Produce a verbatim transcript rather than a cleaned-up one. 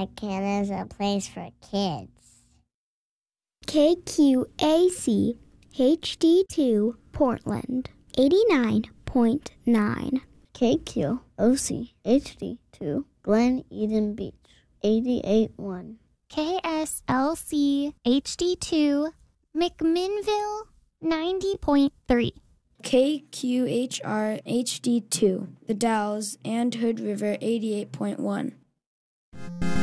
Texarkana is a place for kids. K Q A C H D two Portland, eighty-nine point nine. K Q O C H D two Glen Eden Beach, eighty-eight point one. K S L C H D two McMinnville, ninety point three. K Q H R H D two The Dalles and Hood River, eighty-eight point one.